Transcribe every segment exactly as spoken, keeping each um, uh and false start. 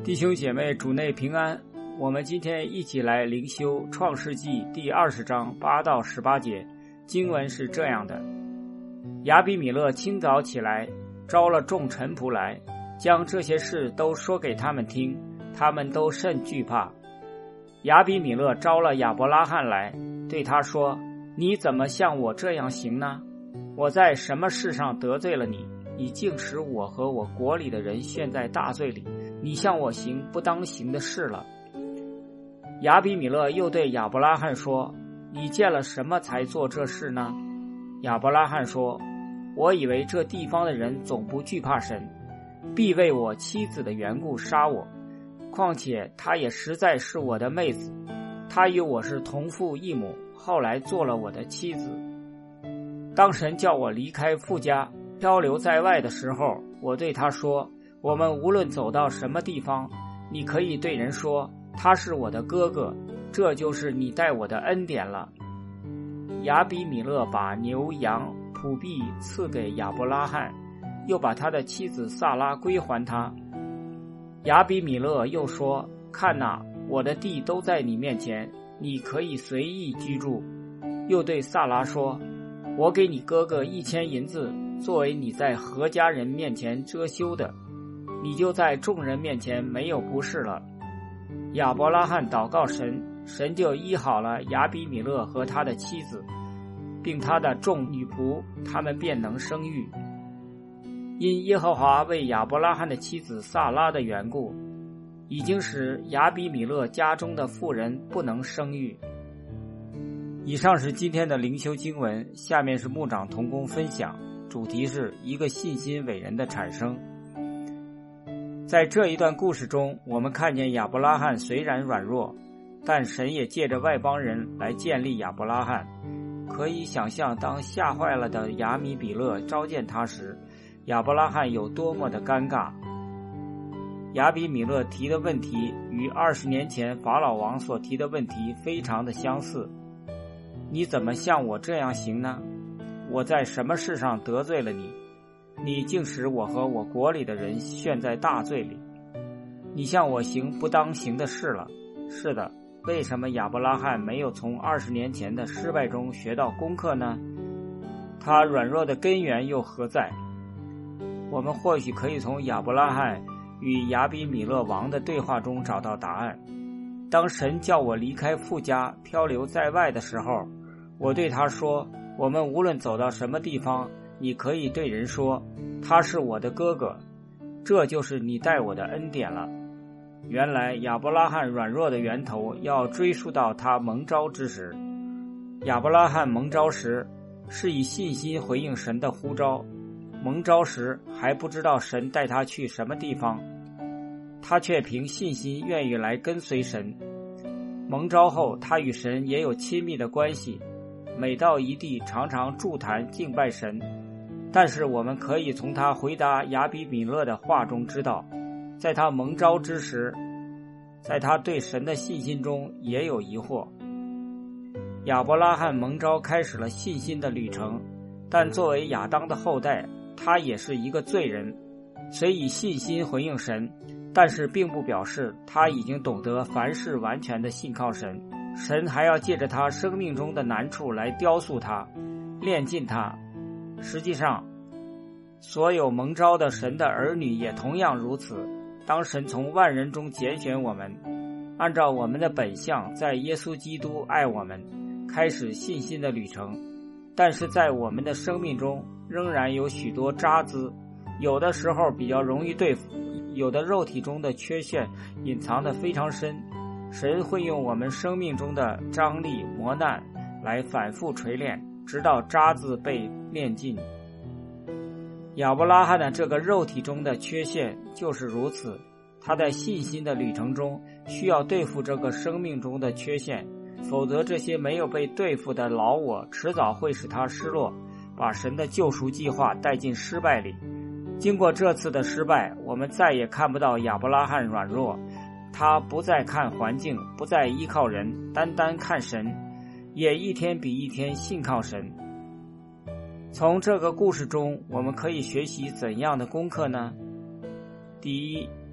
弟兄姐妹，主内平安。我们今天一起来灵修创世纪第二十章八到十八节。经文是这样的：亚比米勒清早起来，招了众臣仆来，将这些事都说给他们听，他们都甚惧怕。亚比米勒招了亚伯拉罕来，对他说：你怎么像我这样行呢？我在什么事上得罪了你？你竟使我和我国里的人陷在大罪里，你向我行不当行的事了。亚比米勒又对亚伯拉罕说：你见了什么才做这事呢？亚伯拉罕说：我以为这地方的人总不惧怕神，必为我妻子的缘故杀我，况且她也实在是我的妹子，她与我是同父异母，后来做了我的妻子。当神叫我离开父家漂流在外的时候，我对他说：我们无论走到什么地方，你可以对人说他是我的哥哥，这就是你待我的恩典了。亚比米勒把牛羊仆婢赐给亚伯拉罕，又把他的妻子撒拉归还他。亚比米勒又说：看哪，我的地都在你面前，你可以随意居住。又对撒拉说：我给你哥哥一千银子，作为你在何家人面前遮羞的，你就在众人面前没有不是了。亚伯拉罕祷告神，神就医好了亚比米勒和他的妻子，并他的众女仆，他们便能生育。因耶和华为亚伯拉罕的妻子撒拉的缘故，已经使亚比米勒家中的妇人不能生育。以上是今天的灵修经文，下面是牧长同工分享，主题是一个信心伟人的产生。在这一段故事中，我们看见亚伯拉罕虽然软弱，但神也借着外邦人来建立亚伯拉罕。可以想象，当吓坏了的亚米比勒召见他时，亚伯拉罕有多么的尴尬。亚比米勒提的问题与二十年前法老王所提的问题非常的相似。你怎么像我这样行呢？我在什么事上得罪了你？你竟使我和我国里的人陷在大罪里。你向我行不当行的事了。是的，为什么亚伯拉罕没有从二十年前的失败中学到功课呢？他软弱的根源又何在？我们或许可以从亚伯拉罕与亚比米勒王的对话中找到答案。当神叫我离开父家漂流在外的时候，我对他说：我们无论走到什么地方，你可以对人说他是我的哥哥，这就是你待我的恩典了。原来亚伯拉罕软弱的源头要追溯到他蒙召之时。亚伯拉罕蒙召时是以信心回应神的呼召，蒙召时还不知道神带他去什么地方，他却凭信心愿意来跟随神。蒙召后，他与神也有亲密的关系，每到一地常常筑坛敬拜神。但是我们可以从他回答亚比米勒的话中知道，在他蒙召之时，在他对神的信心中也有疑惑。亚伯拉罕蒙召开始了信心的旅程，但作为亚当的后代，他也是一个罪人，虽以信心回应神，但是并不表示他已经懂得凡事完全的信靠神。神还要借着他生命中的难处来雕塑他，炼尽他。实际上，所有蒙召的神的儿女也同样如此。当神从万人中拣选我们，按照我们的本相在耶稣基督爱我们，开始信心的旅程，但是在我们的生命中仍然有许多渣滓，有的时候比较容易对付，有的肉体中的缺陷隐藏得非常深。神会用我们生命中的张力磨难来反复锤炼，直到渣滓被炼尽。亚伯拉罕的这个肉体中的缺陷就是如此，他在信心的旅程中需要对付这个生命中的缺陷，否则这些没有被对付的老我迟早会使他失落，把神的救赎计划带进失败里。经过这次的失败，我们再也看不到亚伯拉罕软弱，他不再看环境，不再依靠人，单单看神，也一天比一天信靠神。从这个故事中，我们可以学习怎样的功课呢？第一，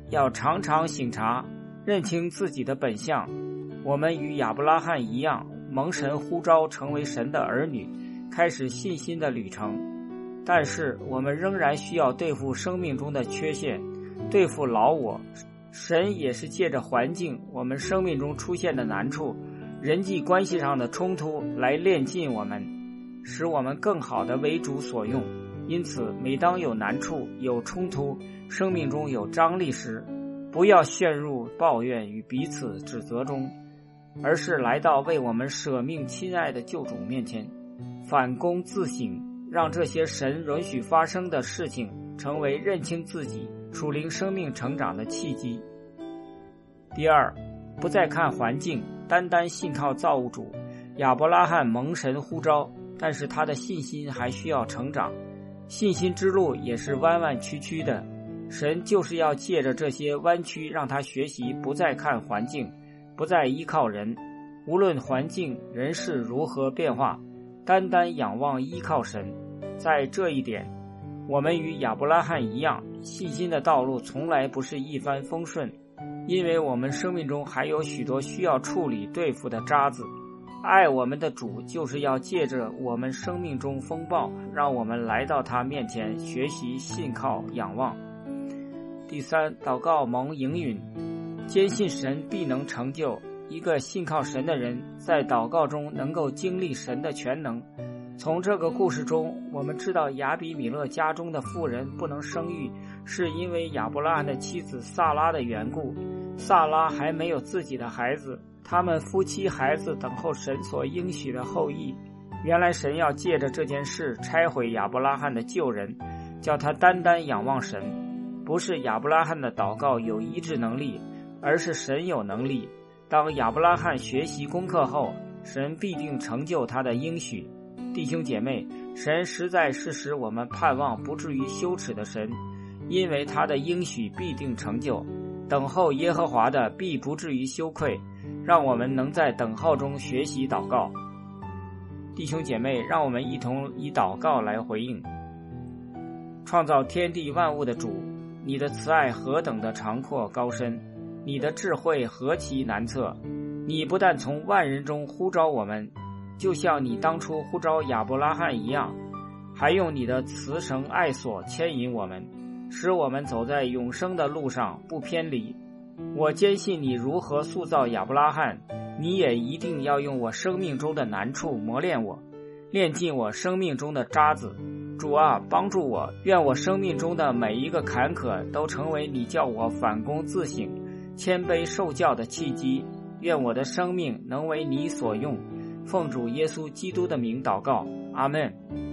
要常常省察，认清自己的本相。我们与亚伯拉罕一样，蒙神呼召成为神的儿女，开始信心的旅程。但是我们仍然需要对付生命中的缺陷，对付老我。神也是借着环境，我们生命中出现的难处，人际关系上的冲突来炼尽我们，使我们更好地为主所用。因此每当有难处、有冲突，生命中有张力时，不要陷入抱怨与彼此指责中，而是来到为我们舍命亲爱的救主面前，反躬自省，让这些神允许发生的事情成为认清自己属灵生命成长的契机。第二，不再看环境，单单信靠造物主。亚伯拉罕蒙神呼召，但是他的信心还需要成长，信心之路也是弯弯曲曲的。神就是要借着这些弯曲，让他学习不再看环境，不再依靠人，无论环境人事如何变化，单单仰望依靠神。在这一点，我们与亚伯拉罕一样，信心的道路从来不是一帆风顺，因为我们生命中还有许多需要处理对付的渣子。爱我们的主就是要借着我们生命中风暴，让我们来到他面前学习信靠仰望。第三，祷告蒙应允，坚信神必能成就。一个信靠神的人，在祷告中能够经历神的全能。从这个故事中，我们知道亚比米勒家中的妇人不能生育，是因为亚伯拉罕的妻子萨拉的缘故。萨拉还没有自己的孩子，他们夫妻孩子等候神所应许的后裔。原来神要借着这件事拆毁亚伯拉罕的旧人，叫他单单仰望神。不是亚伯拉罕的祷告有医治能力，而是神有能力。当亚伯拉罕学习功课后，神必定成就他的应许。弟兄姐妹，神实在是使我们盼望不至于羞耻的神，因为他的应许必定成就。等候耶和华的必不至于羞愧，让我们能在等候中学习祷告。弟兄姐妹，让我们一同以祷告来回应。创造天地万物的主，你的慈爱何等的长阔高深，你的智慧何其难测。你不但从万人中呼召我们，就像你当初呼召亚伯拉罕一样，还用你的慈绳爱索牵引我们，使我们走在永生的路上不偏离。我坚信你如何塑造亚伯拉罕，你也一定要用我生命中的难处磨练我，炼尽我生命中的渣子。主啊，帮助我，愿我生命中的每一个坎坷都成为你叫我反躬自省、谦卑受教的契机。愿我的生命能为你所用。奉主耶稣基督的名祷告，阿们。